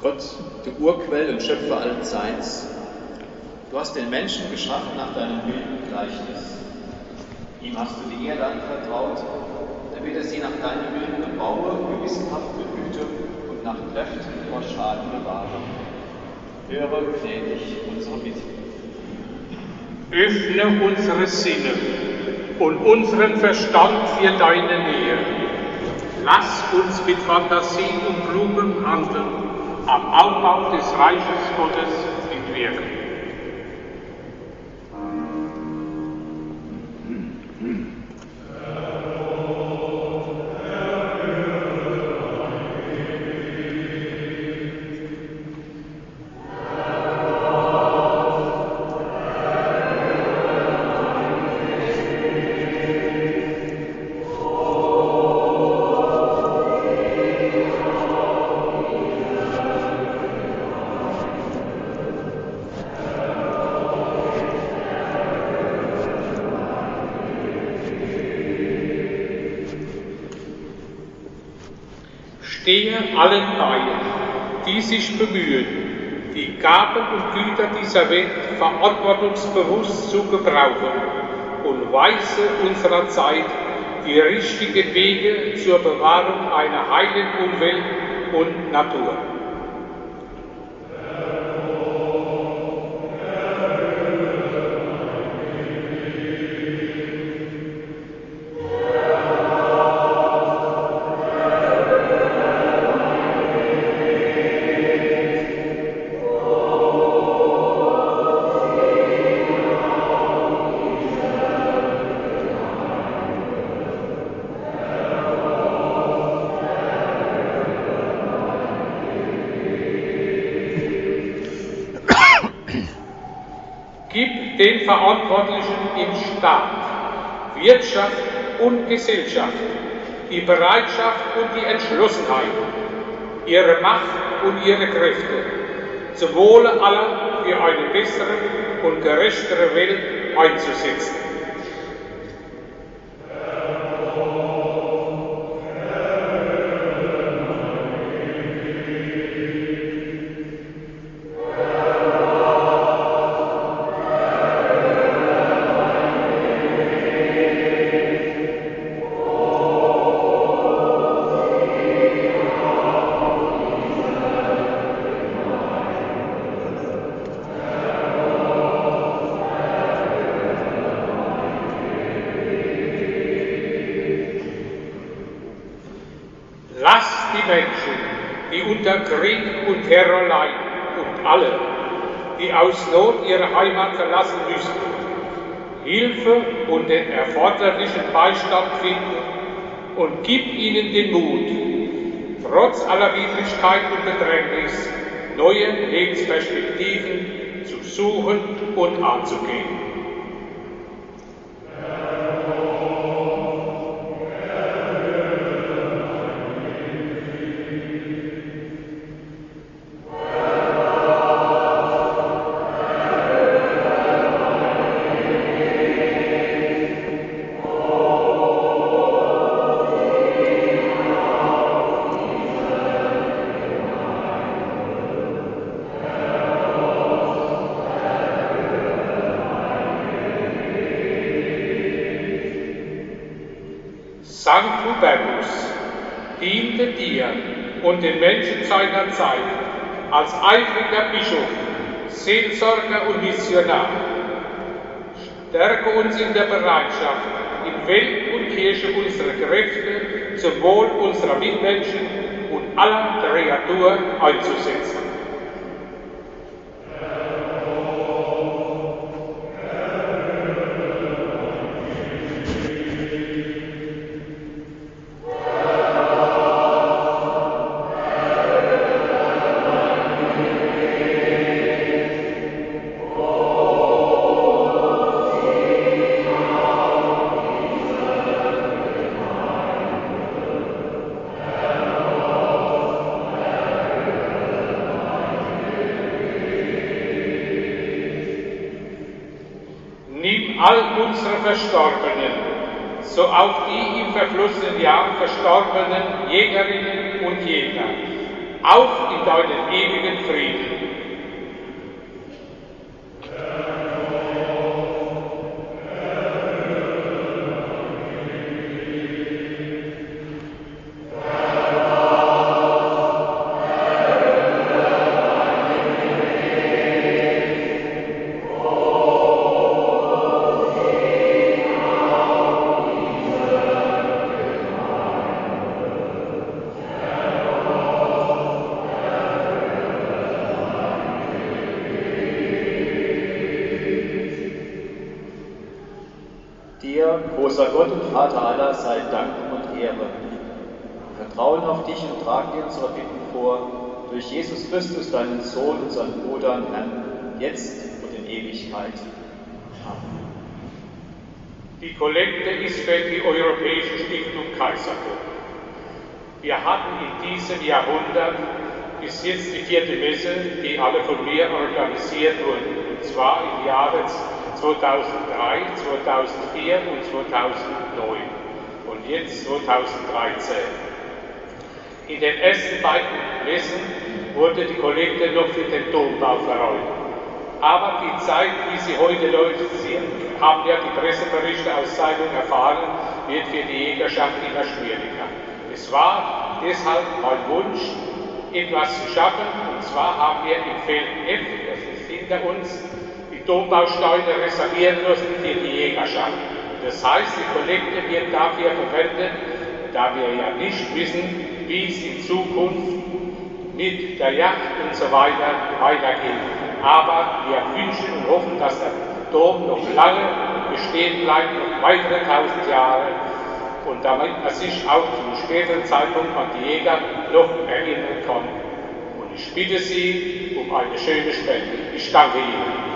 Gott, du Urquell und Schöpfer allen Seins, du hast den Menschen geschaffen nach deinem Bild und Gleichnis. Ihm hast du die Erde anvertraut, damit er sie nach deinem Willen bebaue, gewissenhaft behüte und nach Kräften vor Schaden bewahre. Höre gnädig unsere Bitte. Öffne unsere Sinne und unseren Verstand für deine Nähe. Lass uns mit Fantasie und klugem Handeln am Aufbau des Reiches Gottes mitwirken. Stehe allen bei, die sich bemühen, die Gaben und Güter dieser Welt verantwortungsbewusst zu gebrauchen und weise unserer Zeit die richtigen Wege zur Bewahrung einer heilen Umwelt und Natur. Gib den Verantwortlichen im Staat, Wirtschaft und Gesellschaft die Bereitschaft und die Entschlossenheit, ihre Macht und ihre Kräfte zum Wohle aller für eine bessere und gerechtere Welt einzusetzen. Lasst die Menschen, die unter Krieg und Terror leiden, und alle, die aus Not ihre Heimat verlassen müssen, Hilfe und den erforderlichen Beistand finden und gib ihnen den Mut, trotz aller Widrigkeit und Bedrängnis neue Lebensperspektiven zu suchen und anzugehen. Sankt Hubertus diente dir und den Menschen seiner Zeit als eifriger Bischof, Seelsorger und Missionar. Stärke uns in der Bereitschaft, in Welt und Kirche unsere Kräfte zum Wohl unserer Mitmenschen und aller Kreatur einzusetzen. Nimm all unsere Verstorbenen, so auch die im verflossenen Jahr verstorbenen Jägerinnen und Jäger, auf in deinen ewigen Frieden. Dir, großer Gott und Vater aller, sei Dank und Ehre. Wir vertrauen auf dich und tragen dir unsere Bitten vor, durch Jesus Christus, deinen Sohn, unseren Bruder und Herrn, jetzt und in Ewigkeit. Amen. Die Kollekte ist für die Europäische Stiftung Kaisertum. Wir hatten in diesem Jahrhundert bis jetzt die 4. Messe, die alle von mir organisiert wurden, und zwar im Jahre 2003, 2004 und 2009 und jetzt 2013. In den ersten beiden Messen wurde die Kollekte noch für den Dombau verräumt. Aber die Zeit, wie sie heute läuft, Sie haben ja die Presseberichte aus Zeitungen erfahren, wird für die Jägerschaft immer schwieriger. Es war deshalb mein Wunsch, etwas zu schaffen, und zwar haben wir im Feld F, das ist hinter uns, die Dombausteine reservieren lassen für die Jägerschaft. Das heißt, die Kollekte wird dafür verwendet, da wir ja nicht wissen, wie es in Zukunft mit der Jagd und so weitergeht. Aber wir wünschen und hoffen, dass der Dom noch lange bestehen bleibt, noch weitere 1000 Jahre, und damit man sich auch zum späteren Zeitpunkt an die Jäger noch erinnern kann. Und ich bitte Sie um eine schöne Spende. Ich danke Ihnen.